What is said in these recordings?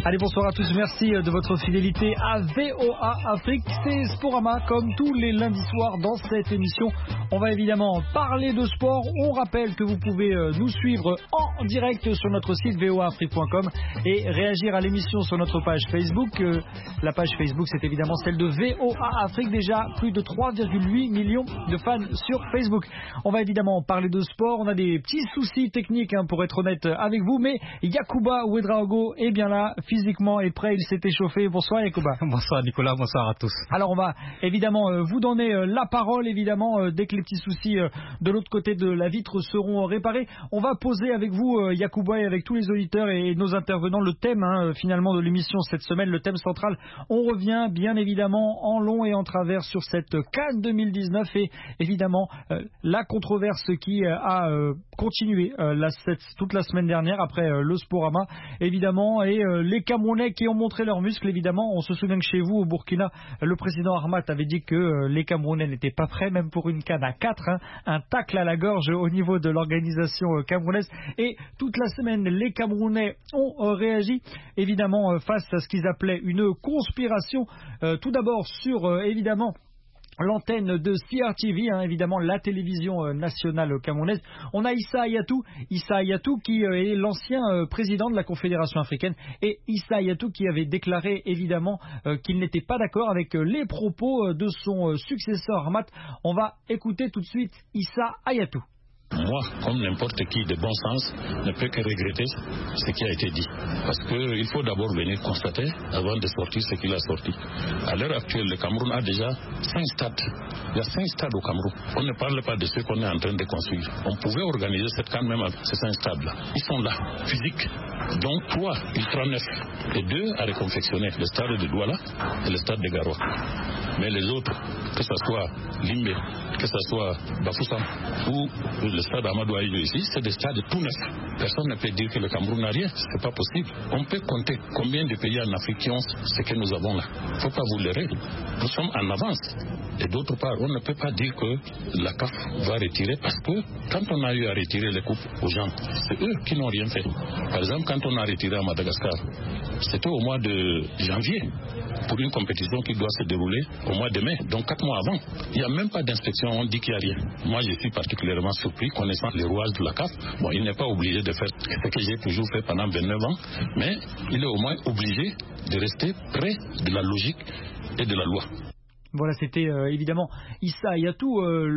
Allez, bonsoir à tous, merci de votre fidélité à VOA Afrique. C'est Sporama comme tous les lundis soirs dans cette émission. On va évidemment parler de sport. On rappelle que vous pouvez nous suivre en direct sur notre site voaafrique.com et réagir à l'émission sur notre page Facebook. La page Facebook, c'est évidemment celle de VOA Afrique. Déjà plus de 3,8 millions de fans sur Facebook. On va évidemment parler de sport. On a des petits soucis techniques pour être honnête avec vous, mais Yacouba Ouedraogo est bien là, physiquement est prêt, il s'est échauffé. Bonsoir Yacouba. Bonsoir Nicolas, bonsoir à tous. Alors on va évidemment vous donner la parole évidemment dès que les petits soucis de l'autre côté de la vitre seront réparés. On va poser avec vous Yacouba et avec tous les auditeurs et nos intervenants le thème finalement de l'émission cette semaine, le thème central. On revient bien évidemment en long et en travers sur cette CAN 2019 et évidemment la controverse qui a continué toute la semaine dernière après le Sporama évidemment et les Camerounais qui ont montré leurs muscles évidemment. On se souvient que chez vous au Burkina le président Ahmad avait dit que les Camerounais n'étaient pas prêts même pour une CAN à 4, un tacle à la gorge au niveau de l'organisation camerounaise et toute la semaine les Camerounais ont réagi évidemment face à ce qu'ils appelaient une conspiration tout d'abord sur évidemment l'antenne de CRTV, évidemment la télévision nationale camerounaise. On a Issa Hayatou qui est l'ancien président de la Confédération africaine et Issa Hayatou qui avait déclaré évidemment qu'il n'était pas d'accord avec les propos de son successeur Ahmad. On va écouter tout de suite Issa Hayatou. Moi, comme n'importe qui de bon sens, ne peut que regretter ce qui a été dit. Parce qu'il faut d'abord venir constater, avant de sortir ce qu'il a sorti. À l'heure actuelle, le Cameroun a déjà 5 stades. Il y a 5 stades au Cameroun. On ne parle pas de ceux qu'on est en train de construire. On pouvait organiser cette CAN même avec ces 5 stades-là. Ils sont là, physiques. Donc 3 ultra-neufs et 2 à reconfectionner. Le stade de Douala et le stade de Garoua. Mais les autres, que ce soit Limbe, que ce soit Bafoussam ou le stade Amadou Ahidjo ici, c'est des stades tout neufs. Personne ne peut dire que le Cameroun n'a rien, c'est pas possible. On peut compter combien de pays en Afrique qui ont ce que nous avons là. Il ne faut pas vous leurrer. Nous sommes en avance. Et d'autre part, on ne peut pas dire que la CAF va retirer parce que quand on a eu à retirer les coupes aux gens, c'est eux qui n'ont rien fait. Par exemple, quand on a retiré à Madagascar, c'était au mois de janvier pour une compétition qui doit se dérouler au mois de mai, donc 4 mois avant. Il n'y a même pas d'inspection, on dit qu'il n'y a rien. Moi, je suis particulièrement surpris, connaissant les rouages de la CAF. Bon, il n'est pas obligé de faire ce que j'ai toujours fait pendant 29 ans, mais il est au moins obligé de rester près de la logique et de la loi. Voilà, c'était évidemment Issa Hayatou,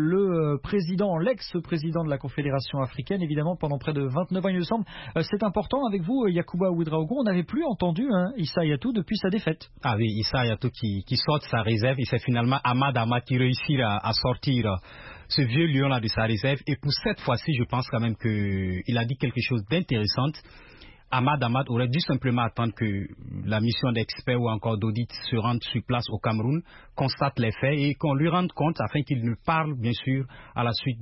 le président, l'ex-président de la Confédération africaine, évidemment, pendant près de 29 ans, il me semble. C'est important avec vous, Yacouba Ouedraogo, on n'avait plus entendu Issa Hayatou depuis sa défaite. Ah oui, Issa Hayatou qui sort de sa réserve, et c'est finalement Ahmad qui réussit à sortir ce vieux lion-là de sa réserve. Et pour cette fois-ci, je pense quand même qu'il a dit quelque chose d'intéressant. Ahmad aurait dû simplement attendre que la mission d'experts ou encore d'audit se rende sur place au Cameroun, constate les faits et qu'on lui rende compte afin qu'il ne parle bien sûr à la suite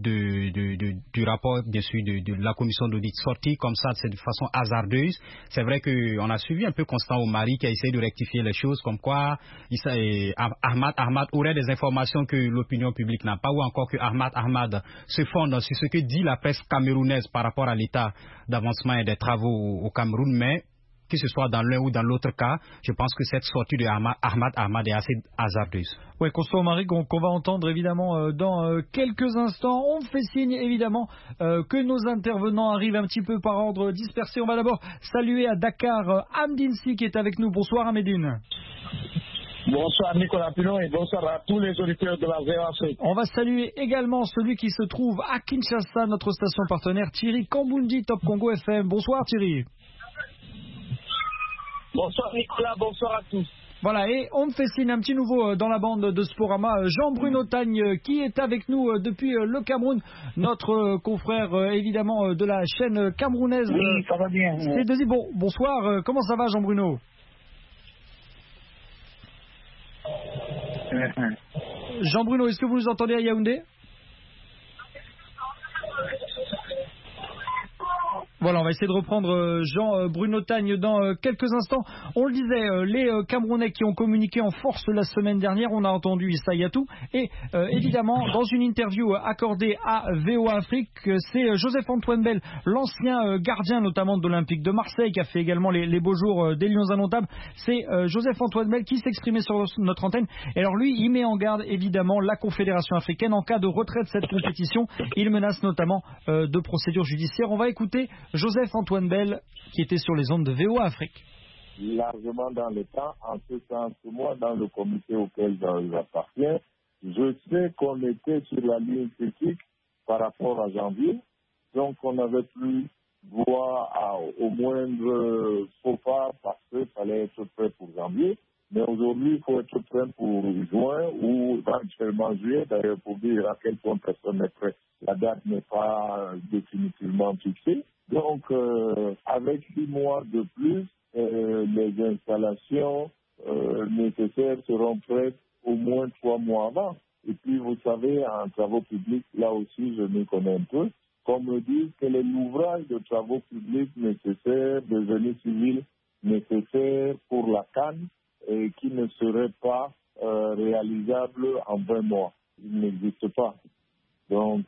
du rapport bien sûr de la commission d'audit sorti comme ça, c'est de façon hasardeuse. C'est vrai qu'on a suivi un peu Constant Omari qui a essayé de rectifier les choses comme quoi Ahmad aurait des informations que l'opinion publique n'a pas ou encore que Ahmad se fonde sur ce que dit la presse camerounaise par rapport à l'état d'avancement et des travaux au Cameroun, mais que ce soit dans l'un ou dans l'autre cas, je pense que cette sortie de Ahmad est assez hasardeuse. Oui, Constant Omari qu'on va entendre évidemment dans quelques instants. On fait signe évidemment que nos intervenants arrivent un petit peu par ordre dispersé. On va d'abord saluer à Dakar Amdinsi qui est avec nous. Bonsoir Amédine. Bonsoir Nicolas Pilon et bonsoir à tous les auditeurs de la VOA Afrique. On va saluer également celui qui se trouve à Kinshasa, notre station partenaire Thierry Kambundi, Top Congo FM. Bonsoir Thierry. Bonsoir Nicolas, bonsoir à tous. Voilà, et on me fait signe un petit nouveau dans la bande de Sporama, Jean-Bruno Tagne qui est avec nous depuis le Cameroun, notre confrère évidemment de la chaîne camerounaise. Oui, ça va bien. C'est bonsoir, comment ça va Jean-Bruno? Jean-Bruno, est-ce que vous nous entendez à Yaoundé? Voilà, on va essayer de reprendre Jean Bruno Tagne dans quelques instants. On le disait, les Camerounais qui ont communiqué en force la semaine dernière, on a entendu Issa Yatou. Et évidemment, dans une interview accordée à VOA Afrique, c'est Joseph-Antoine Bell, l'ancien gardien notamment de l'Olympique de Marseille, qui a fait également les beaux jours des Lions indomptables. C'est Joseph-Antoine Bell qui s'exprimait sur notre antenne. Et alors lui, il met en garde évidemment la Confédération africaine en cas de retrait de cette compétition. Il menace notamment de procédures judiciaires. On va écouter Joseph-Antoine Bell, qui était sur les ondes de VOA Afrique. Largement dans le temps, en ce sens que moi, dans le comité auquel j'appartiens, je sais qu'on était sur la ligne critique par rapport à janvier, donc on n'avait plus droit au moindre faux pas parce qu'il fallait être prêt pour janvier. Mais aujourd'hui, il faut être prêt pour juin ou éventuellement juillet, d'ailleurs pour dire à quel point personne n'est prêt. La date n'est pas définitivement fixée. Donc, avec 6 mois de plus, les installations nécessaires seront prêtes au moins 3 mois avant. Et puis, vous savez, en travaux publics, là aussi, je m'y connais un peu, qu'on me dise quel est l'ouvrage de travaux publics nécessaires, de génie civil nécessaire pour la CAN, et qui ne serait pas réalisable en 20 mois. Il n'existe pas. Donc,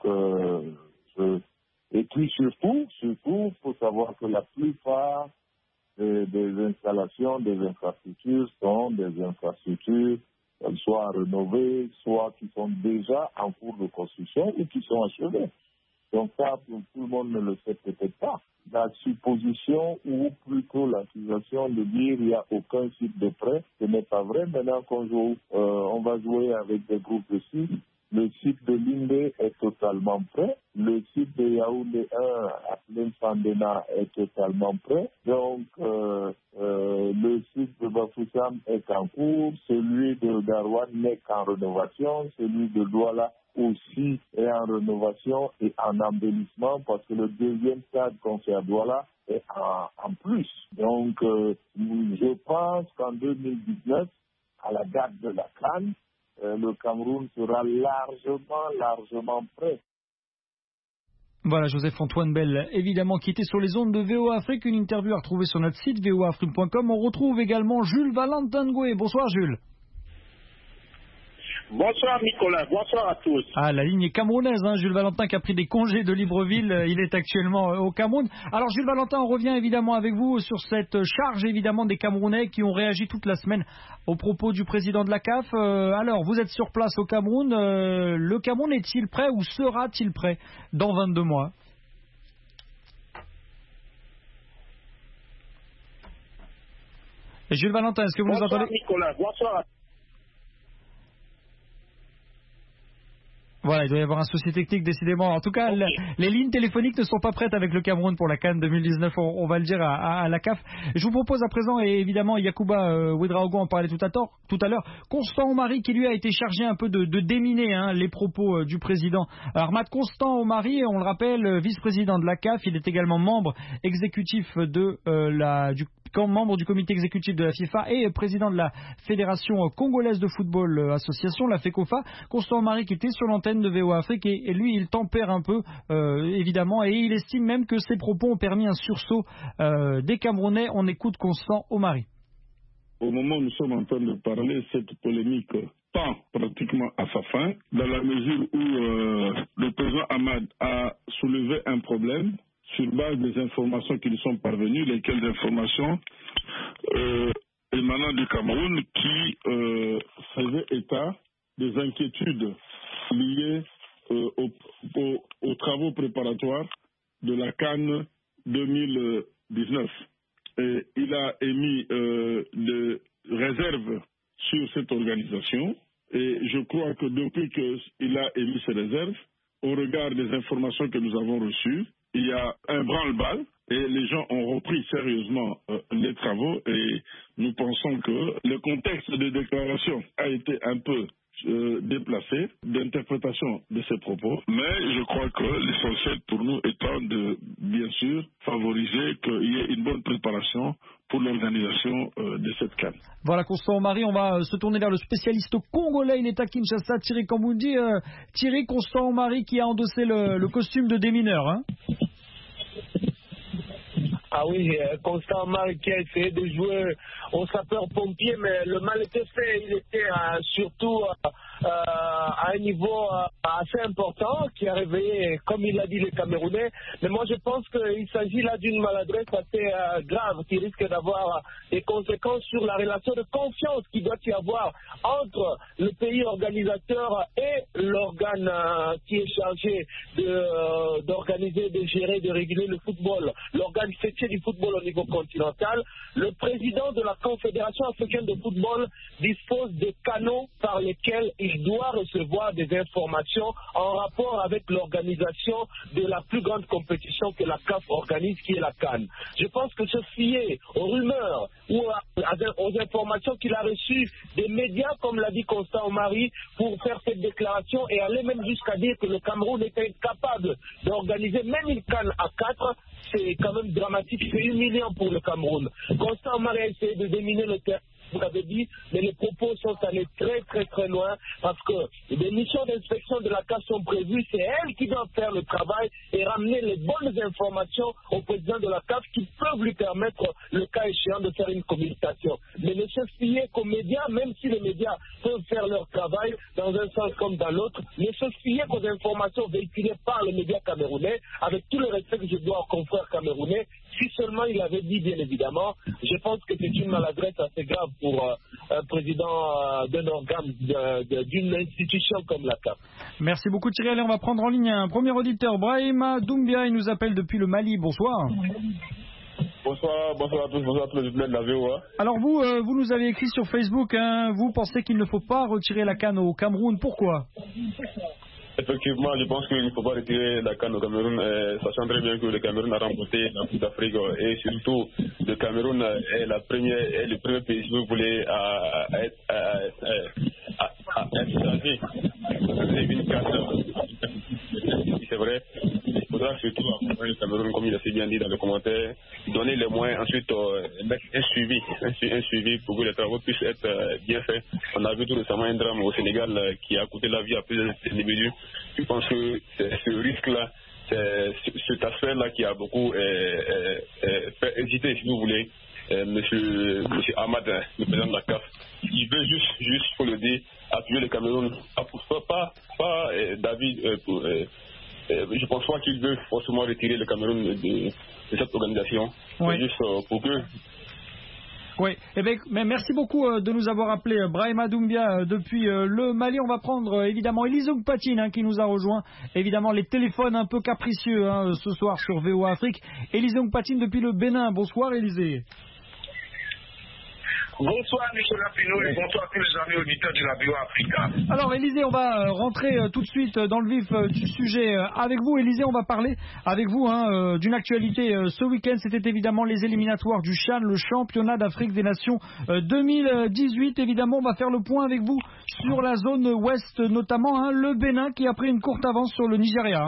et puis surtout, il faut savoir que la plupart des installations, des infrastructures sont des infrastructures soit rénovées, soit qui sont déjà en cours de construction ou qui sont achevées. Donc ça, tout le monde ne le sait peut-être pas. La supposition ou plutôt l'accusation de dire qu'il n'y a aucun site de prêt, ce n'est pas vrai. Maintenant qu'on joue, on va jouer avec des groupes de sites. Le site de Lindé est totalement prêt. Le site de Yaoundé 1 à Fandena est totalement prêt. Donc, le site de Bafoussam est en cours. Celui de Darwan n'est qu'en rénovation. Celui de Douala aussi est en rénovation et en embellissement parce que le deuxième stade qu'on fait à Douala est en plus. Donc, je pense qu'en 2019, à la date de la CAN, le Cameroun sera largement prêt. Voilà, Joseph-Antoine Bell, évidemment, qui était sur les ondes de VOA Afrique. Une interview à retrouver sur notre site voafrique.com. On retrouve également Jules Valentin Ngoué. Bonsoir Jules. Bonsoir Nicolas, bonsoir à tous. Ah, la ligne est camerounaise, hein. Jules Valentin qui a pris des congés de Libreville, il est actuellement au Cameroun. Alors Jules Valentin, on revient évidemment avec vous sur cette charge évidemment des Camerounais qui ont réagi toute la semaine au propos du président de la CAF. Alors, vous êtes sur place au Cameroun, le Cameroun est-il prêt ou sera-t-il prêt dans 22 mois ? Et Jules Valentin, est-ce que vous nous entendez ? Bonsoir Nicolas, bonsoir à tous. Voilà, il doit y avoir un souci technique décidément. En tout cas, okay. Les lignes téléphoniques ne sont pas prêtes avec le Cameroun pour la CAN 2019, on va le dire à la CAF. Je vous propose à présent, et évidemment Yacouba Ouedraogo en parlait tout à l'heure, Constant Omari qui lui a été chargé un peu de déminer les propos du président. Alors Constant Omari, on le rappelle, vice-président de la CAF, il est également membre exécutif membre du comité exécutif de la FIFA et président de la Fédération congolaise de football association, la FECOFA. Constant Omari qui était sur l'antenne de VOA Afrique et lui il tempère un peu évidemment et il estime même que ses propos ont permis un sursaut des Camerounais. On écoute Constant Omari. Au moment où nous sommes en train de parler, cette polémique tend pratiquement à sa fin, dans la mesure où le président Ahmad a soulevé un problème sur base des informations qui nous sont parvenues, lesquelles informations émanant du Cameroun qui faisaient état des inquiétudes liées aux travaux préparatoires de la CAN 2019. Et il a émis des réserves sur cette organisation et je crois que depuis qu'il a émis ces réserves, au regard des informations que nous avons reçues, il y a un branle-bas et les gens ont repris sérieusement les travaux et nous pensons que le contexte de déclaration a été un peu déplacé d'interprétation de ces propos, mais je crois que l'essentiel pour nous étant de, bien sûr, favoriser qu'il y ait une bonne préparation pour l'organisation de cette CAN. Voilà, Constant Omari, on va se tourner vers le spécialiste congolais, il est à Kinshasa, Thierry Kambundi. Thierry, Constant Omari qui a endossé le costume de démineur, hein. Ah oui, Constant Omari qui a essayé de jouer au sapeur-pompier, mais le mal était fait. Il était surtout à un niveau assez important qui a réveillé, comme il l'a dit, les Camerounais. Mais moi, je pense qu'il s'agit là d'une maladresse assez grave qui risque d'avoir des conséquences sur la relation de confiance qu'il doit y avoir entre le pays organisateur et l'organe qui est chargé d'organiser, de gérer, de réguler le football, l'organe fêtier du football au niveau continental. Le président de la Confédération africaine de football dispose de canaux par lesquels il doit recevoir des informations en rapport avec l'organisation de la plus grande compétition que la CAF organise, qui est la CAN. Je pense que se fier aux rumeurs ou aux informations qu'il a reçues des médias, comme l'a dit Constant Omari, pour faire cette déclaration et aller même jusqu'à dire que le Cameroun était incapable d'organiser même une CAN à 4, c'est quand même dramatique, c'est humiliant pour le Cameroun. Constant Omari a essayé de déminer le terrain, vous l'avez dit, mais les propos sont allés très très très loin parce que les missions d'inspection de la CAF sont prévues, c'est elle qui doit faire le travail et ramener les bonnes informations au président de la CAF qui peuvent lui permettre, le cas échéant, de faire une communication. Mais ne se fier qu'aux médias, même si les médias peuvent faire leur travail dans un sens comme dans l'autre, ne se fier qu'aux informations véhiculées par les médias camerounais, avec tout le respect que je dois aux confrères camerounais. Si seulement il avait dit, bien évidemment, je pense que c'est une maladresse assez grave pour un président d'un organe, d'une institution comme la CAF. Merci beaucoup Thierry. Allez, on va prendre en ligne un premier auditeur, Brahima Doumbia, il nous appelle depuis le Mali. Bonsoir. Bonsoir à tous, bonsoir à tous les auditeurs de la VOA. Alors vous nous avez écrit sur Facebook, hein, vous pensez qu'il ne faut pas retirer la CAN au Cameroun, pourquoi ? Effectivement, je pense qu'il ne faut pas retirer la CAN au Cameroun, sachant très bien que le Cameroun a remporté la Coupe d'Afrique et surtout le Cameroun est le premier pays, si vous voulez, à être chargé d'une CAN. C'est vrai, il faudra surtout accompagner le Cameroun, comme il a si bien dit dans le commentaire, donner les moyens, ensuite mettre un suivi pour que les travaux puissent être bien faits. On a vu tout récemment un drame au Sénégal qui a coûté la vie à plusieurs individus. Je pense que c'est ce risque-là, c'est cet aspect-là qui a beaucoup fait hésiter, si vous voulez, monsieur Ahmad, le président de la CAF. Il veut juste, faut le dire, appuyer le Cameroun. Pas David, je pense pas qu'il veut forcément retirer le Cameroun de cette organisation. Oui. C'est juste pour que... Oui, eh bien, merci beaucoup de nous avoir appelé Brahima Doumbia depuis le Mali. On va prendre évidemment Élise Patine qui nous a rejoint. Évidemment, les téléphones un peu capricieux ce soir sur VOA Afrique. Élise Patine depuis le Bénin. Bonsoir Élise. Bonsoir Nicolas Pinot et bonsoir à tous les amis auditeurs de la VOA Africa. Alors Élisée, on va rentrer tout de suite dans le vif du sujet avec vous. Élisée, on va parler avec vous d'une actualité ce week-end. C'était évidemment les éliminatoires du CHAN, le championnat d'Afrique des Nations 2018. Évidemment, on va faire le point avec vous sur la zone ouest, notamment le Bénin qui a pris une courte avance sur le Nigeria.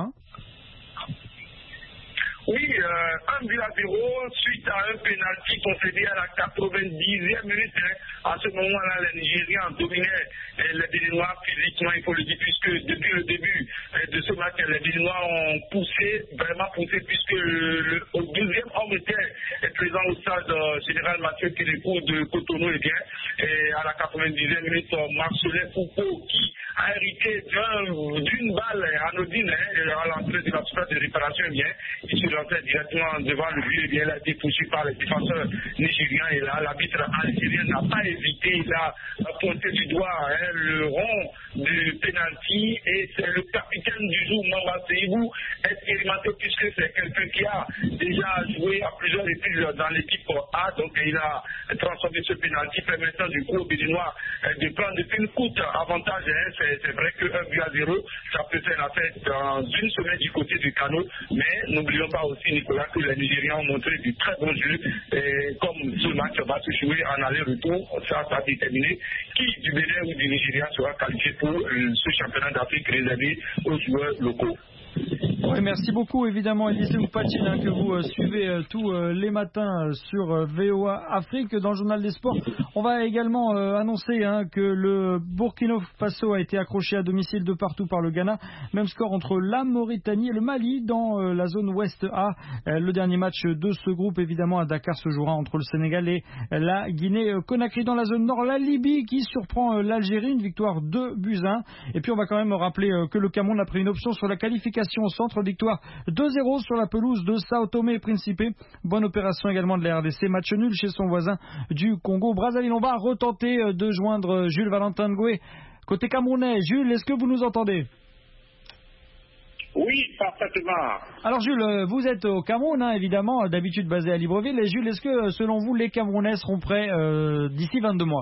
Oui, 1-0 suite à un pénalty concédé à la 90e minute. À ce moment-là, les Nigériens dominaient les Béninois physiquement, il faut le dire, puisque depuis le début de ce match, les Béninois ont vraiment poussé, puisque le 12e homme était présent au stade général Mathieu Kérékou de Cotonou, et à la 90e minute, Marcelin Foucault, qui a hérité d'une balle anodine à l'entrée de la surface de réparation, il se lançait directement devant le but, il a été poussé par les défenseurs nigériens, et là, l'arbitre algérien n'a pas hésité, il a pointé du doigt le rond du penalty, et c'est le capitaine du jour, Mamba Seibou, expérimenté, puisque c'est quelqu'un qui a déjà joué à plusieurs reprises dans l'équipe A, donc il a transformé ce penalty, permettant du coup aux Béninois de prendre une courte avantage. C'est vrai que 1-0, ça peut faire la fête dans une semaine du côté du canot, mais n'oublions pas aussi, Nicolas, que les Nigériens ont montré du très bon jeu, et comme ce match va se jouer en aller-retour, ça a déterminé qui du Bénin ou du Nigeria sera qualifié pour ce championnat d'Afrique réservé aux joueurs locaux. Oui, merci beaucoup évidemment Élisée Oupatine que vous suivez tous les matins sur VOA Afrique. Dans le journal des sports, on va également annoncer que le Burkina Faso a été accroché à domicile de partout par le Ghana. Même score entre la Mauritanie et le Mali dans la zone Ouest A. Le dernier match de ce groupe évidemment à Dakar se jouera entre le Sénégal et la Guinée-Conakry. Dans la zone Nord, la Libye qui surprend l'Algérie, une victoire 2-1. Et puis on va quand même rappeler que le Cameroun a pris une option sur la qualification au centre, victoire 2-0 sur la pelouse de Sao Tomé et Principe. Bonne opération également de la RDC, match nul chez son voisin du Congo-Brazzaville. On va retenter de joindre Jules Valentin Ngoué côté camerounais. Jules, est-ce que vous nous entendez? Oui, parfaitement. Alors Jules, vous êtes au Cameroun, évidemment, d'habitude basé à Libreville. Et Jules, est-ce que selon vous, les Camerounais seront prêts d'ici 22 mois?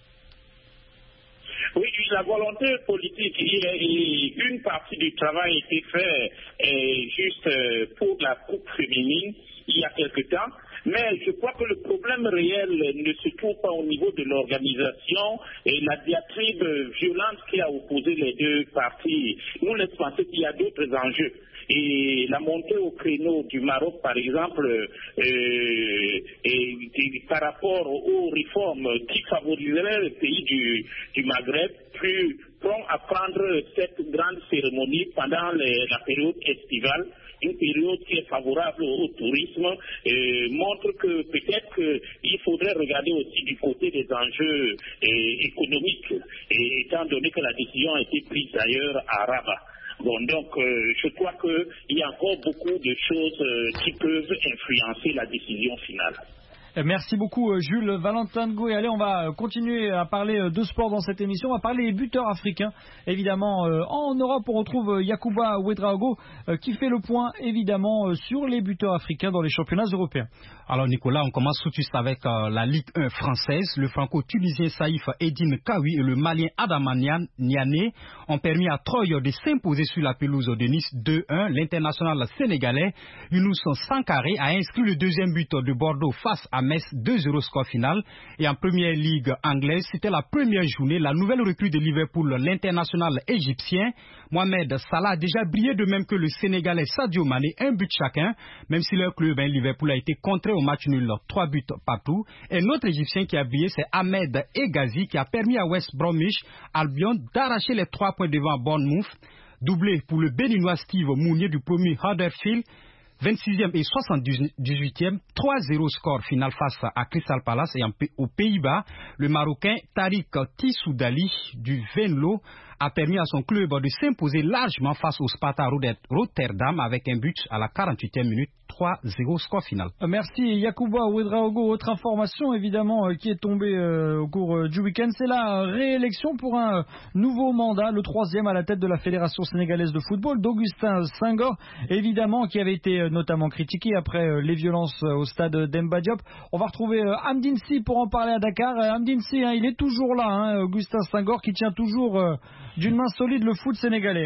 Oui, la volonté politique, une partie du travail a été fait juste pour la Coupe féminine il y a quelque temps. Mais je crois que le problème réel ne se trouve pas au niveau de l'organisation et la diatribe violente qui a opposé les deux parties nous laisse penser qu'il y a d'autres enjeux. Et la montée au créneau du Maroc, par exemple, et par rapport aux réformes qui favoriseraient le pays du Maghreb, plus prompt à prendre cette grande cérémonie pendant la période estivale, une période qui est favorable au tourisme, montre que peut-être qu'il faudrait regarder aussi du côté des enjeux économiques, étant donné que la décision a été prise d'ailleurs à Rabat. Bon, donc, je crois qu'il y a encore beaucoup de choses qui peuvent influencer la décision finale. Merci beaucoup Jules Valentin Ngoué. Allez, on va continuer à parler de sport dans cette émission. On va parler des buteurs africains. Évidemment, en Europe, on retrouve Yacouba Ouedraogo qui fait le point évidemment sur les buteurs africains dans les championnats européens. Alors Nicolas, on commence tout de suite avec la Ligue 1 française. Le franco-tunisien Saïf Eddine Kawi et le malien Adama Niane ont permis à Troyes de s'imposer sur la pelouse de Nice 2-1. L'international sénégalais Younous Sankaré a inscrit le deuxième but de Bordeaux face à Metz, 2-0 score final. Et en première ligue anglaise, c'était la première journée. La nouvelle recrue de Liverpool, l'international égyptien Mohamed Salah a déjà brillé, de même que le sénégalais Sadio Mané, un but chacun, même si leur club Liverpool a été contré au match nul 3 buts partout. Et notre égyptien qui a brillé, c'est Ahmed Egazi, qui a permis à West Bromwich Albion d'arracher les 3 points devant Bournemouth. Doublé pour le béninois Steve Mounier du premier Huddersfield, 26e et 78e, 3-0 score final face à Crystal Palace. Et aux Pays-Bas, le Marocain Tariq Tissoudali du Venlo a permis à son club de s'imposer largement face au Sparta Rotterdam avec un but à la 48e minute, 3-0 score final. Merci Yacouba Ouedraogo. Autre information évidemment qui est tombée au cours du week-end, c'est la réélection pour un nouveau mandat, le 3e à la tête de la Fédération sénégalaise de football, d'Augustin Senghor, évidemment qui avait été notamment critiqué après les violences au stade d'Emba Diop. On va retrouver Amdine Sy pour en parler à Dakar. Amdine Sy, il est toujours là, Augustin Senghor qui tient toujours d'une main solide le foot sénégalais.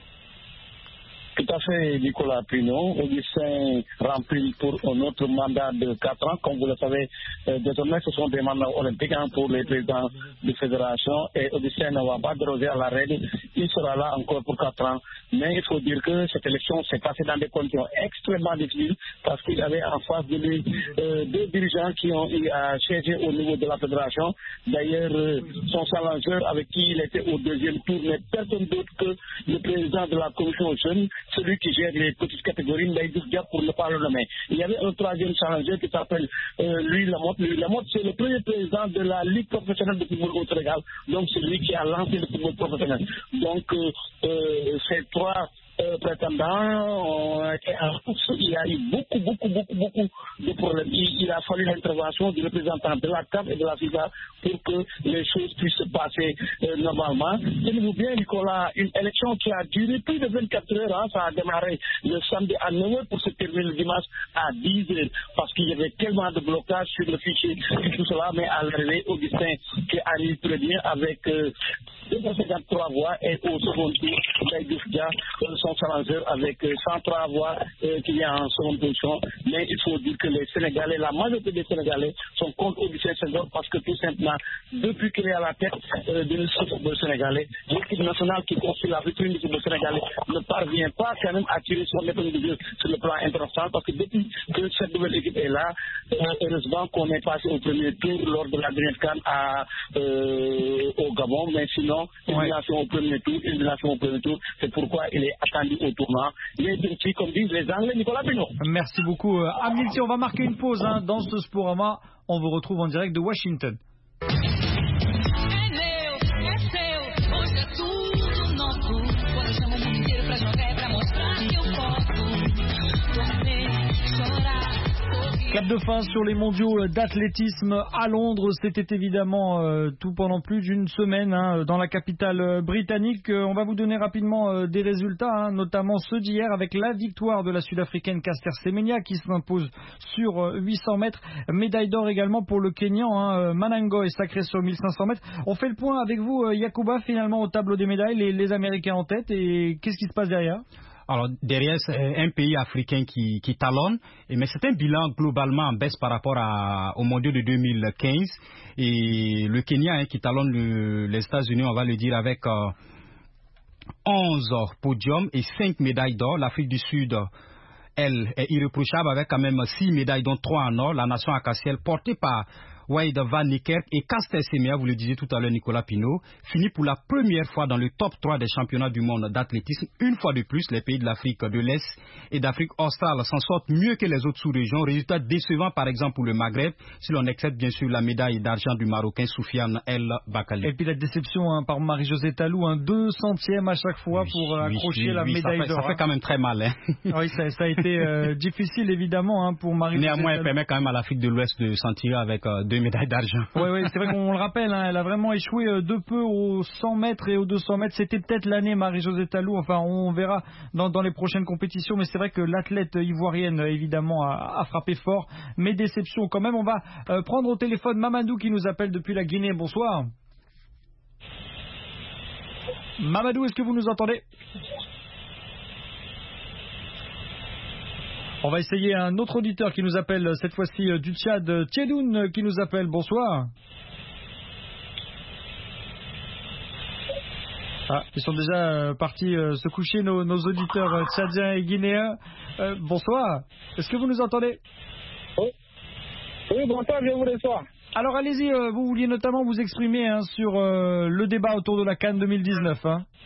Tout à fait, Nicolas Pignon. Augustin remplit pour un autre mandat de 4 ans. Comme vous le savez, désormais, ce sont des mandats olympiques pour les présidents de fédération. Et Augustin ne va pas déroger à la règle. Il sera là encore pour 4 ans. Mais il faut dire que cette élection s'est passée dans des conditions extrêmement difficiles parce qu'il avait en face de lui 2 dirigeants qui ont eu à siéger au niveau de la fédération. D'ailleurs, son challengeur avec qui il était au 2e tour n'est personne d'autre que le président de la commission jeune, celui qui gère les petites catégories, Ndaïdouk Diab, pour ne pas le nommer. Il y avait un 3e challenger qui s'appelle Louis Lamotte. Louis Lamotte, c'est le premier président de la Ligue professionnelle de football au Sénégal. Donc, c'est lui qui a lancé le football professionnel. Donc, ces 3 prétendants ont été en course. Il y a eu beaucoup de problèmes. Il a fallu l'intervention du représentant de la CAF et de la FIFA pour que les choses puissent se passer normalement. Tenez-vous bien, Nicolas, une élection qui a duré plus de 24 heures. Ça a démarré le samedi à 9h pour se terminer le dimanche à 10h parce qu'il y avait tellement de blocages sur le fichier et tout cela. Mais à l'arrivée, Augustin qui arrive très bien avec 253 voix et au second tour, Taïdou Dia, son challenger avec 103 voix qui est en seconde position. Mais il faut dire que les Sénégalais, la majorité des Sénégalais sont contre Augustin Senghor parce que tout simplement, depuis qu'il est à la tête de l'histoire football sénégalais, l'équipe nationale qui construit la vitrine du football sénégalais ne parvient pas quand même à tirer son épingle du jeu sur le plan international parce que depuis que cette nouvelle équipe est là, heureusement qu'on est passé au premier tour lors de la dernière CAN au Gabon, mais sinon, élimination au premier tour, c'est pourquoi il est attendu au tournoi. Les petits, comme disent les Anglais, Nicolas Pino. Merci beaucoup, Amilti. On va marquer une pause dans ce Sporama. On vous retrouve en direct de Washington. Clap de fin sur les mondiaux d'athlétisme à Londres. C'était évidemment tout pendant plus d'une semaine dans la capitale britannique. On va vous donner rapidement des résultats, notamment ceux d'hier avec la victoire de la Sud-Africaine Caster Semenya qui s'impose sur 800 mètres. Médaille d'or également pour le Kenyan. Manango est sacré sur 1500 mètres. On fait le point avec vous, Yacouba, finalement au tableau des médailles, les Américains en tête. Et qu'est-ce qui se passe derrière ? Alors derrière, c'est un pays africain qui talonne, mais c'est un bilan globalement en baisse par rapport au mondial de 2015. Et le Kenya qui talonne les États-Unis, on va le dire, avec 11 podiums et 5 médailles d'or. L'Afrique du Sud, elle, est irréprochable avec quand même 6 médailles, dont 3 en or. La nation acacielle, portée par Wade Van Niekerk et Caster Semenya, vous le disiez tout à l'heure, Nicolas Pino, finit pour la première fois dans le top 3 des championnats du monde d'athlétisme. Une fois de plus, les pays de l'Afrique de l'Est et d'Afrique australe s'en sortent mieux que les autres sous-régions. Résultat décevant, par exemple, pour le Maghreb, si l'on accepte bien sûr la médaille d'argent du Marocain Soufiane El Bakali. Et puis la déception par Marie-Josée Talou, 2 centièmes à chaque fois pour accrocher la médaille d'or. Ça fait quand même très mal. Oui, ça a été difficile évidemment pour Marie-Josée Talou. Néanmoins, elle permet quand même à l'Afrique de l'Ouest de s'en tirer avec 2 médailles d'argent. Oui, c'est vrai qu'on le rappelle, elle a vraiment échoué de peu aux 100 mètres et aux 200 mètres. C'était peut-être l'année Marie-Josée Talou, enfin on verra dans les prochaines compétitions, mais c'est vrai que l'athlète ivoirienne évidemment a frappé fort, mais déception quand même. On va prendre au téléphone Mamadou qui nous appelle depuis la Guinée. Bonsoir. Mamadou, est-ce que vous nous entendez ? On va essayer un autre auditeur qui nous appelle cette fois-ci du Tchad, Tchedoun qui nous appelle. Bonsoir. Ils sont déjà partis se coucher nos auditeurs tchadiens et guinéens. Bonsoir. Est-ce que vous nous entendez ? Oui, bonsoir, je vous reçois. Alors allez-y, vous vouliez notamment vous exprimer sur le débat autour de la CAN 2019.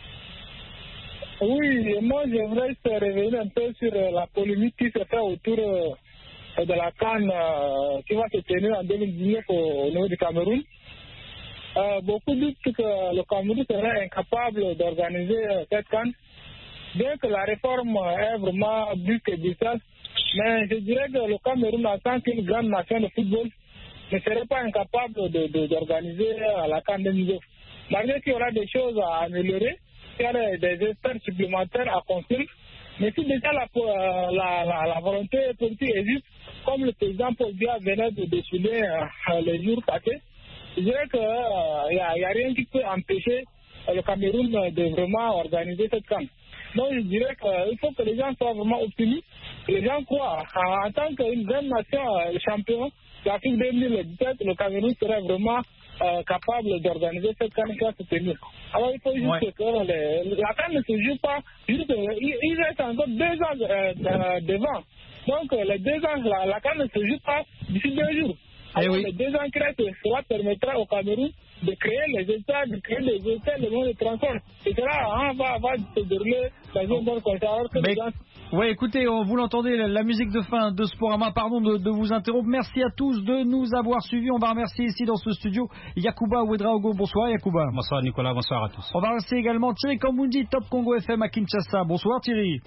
Oui, moi je voudrais revenir un peu sur la polémique qui se fait autour de la CAN qui va se tenir en 2019 au niveau du Cameroun. Beaucoup disent que le Cameroun serait incapable d'organiser cette CAN, bien que la réforme est vraiment plus que distance. Mais je dirais que le Cameroun, en tant qu'une grande nation de football, ne serait pas incapable d'organiser la CAN 2019. Malgré qu'il y aura des choses à améliorer, il y a des experts supplémentaires à construire, mais si déjà la volonté politique existe, comme le président Paul Biya venait de décider les jours passés, je dirais qu'il n'y a rien qui peut empêcher le Cameroun de vraiment organiser cette CAN. Donc je dirais qu'il faut que les gens soient vraiment optimistes, que les gens croient. En tant qu'une grande nation champion, l'Afrique 2017, le Cameroun serait vraiment capable d'organiser cette CAN qui va se tenir. Alors il faut juste que la CAN ne se joue pas, il reste encore 2 ans devant. Donc les 2 ans, la CAN ne se joue pas d'ici 2 jours. Alors les 2 ans qui restent, cela permettra au Cameroun de créer les États, de créer des États, le monde de transport. Et cela va se dérouler dans une bonne condition. Alors que les gens... Oui, écoutez, vous l'entendez, la musique de fin de Sporama, pardon de vous interrompre. Merci à tous de nous avoir suivis. On va remercier ici dans ce studio Yacouba Ouedraogo. Bonsoir Yacouba. Bonsoir Nicolas, bonsoir à tous. On va remercier également Thierry Kambundi, Top Congo FM à Kinshasa. Bonsoir Thierry.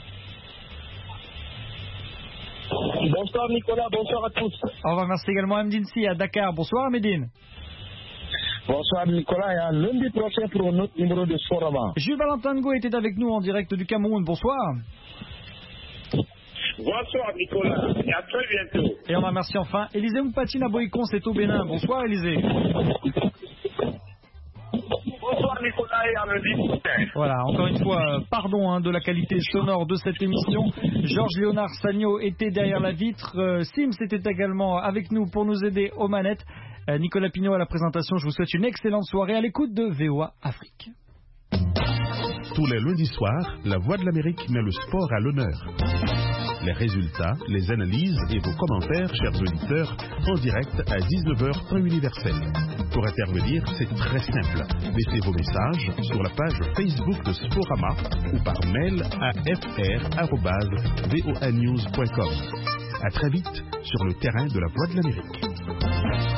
Bonsoir Nicolas, bonsoir à tous. On va remercier également Amdine Si à Dakar. Bonsoir Amedine. Bonsoir Nicolas, et à lundi prochain pour un autre numéro de Sporama. Jules Valentin Ngo était avec nous en direct du Cameroun. Bonsoir. Bonsoir Nicolas, et à très bientôt. Et on va remercier enfin Élisée Mpatine à Boïcon, c'est au Bénin. Bonsoir Élisée. Bonsoir et à lundi prochain. Voilà, encore une fois, pardon de la qualité sonore de cette émission. Georges Léonard Sagno était derrière la vitre. Sims était également avec nous pour nous aider aux manettes. Nicolas Pineau à la présentation. Je vous souhaite une excellente soirée à l'écoute de VOA Afrique. Tous les lundis soirs, La Voix de l'Amérique met le sport à l'honneur. Les résultats, les analyses et vos commentaires, chers auditeurs, en direct à 19h temps universel. Pour intervenir, c'est très simple. Laissez vos messages sur la page Facebook de Sporama ou par mail à fr@voanews.com. À très vite sur le terrain de La Voix de l'Amérique.